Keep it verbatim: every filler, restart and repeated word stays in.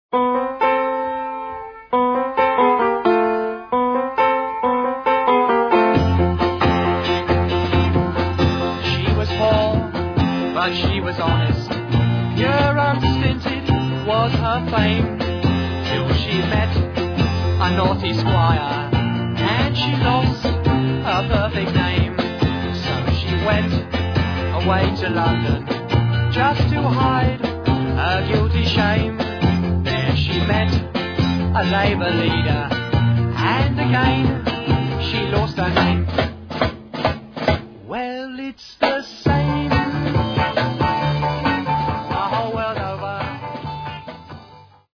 But she was honest, pure unstinted was her fame, till she met a naughty squire, and she lost her perfect name. So she went away to London, just to hide her guilty shame. There she met a Labour leader, and again she lost her name.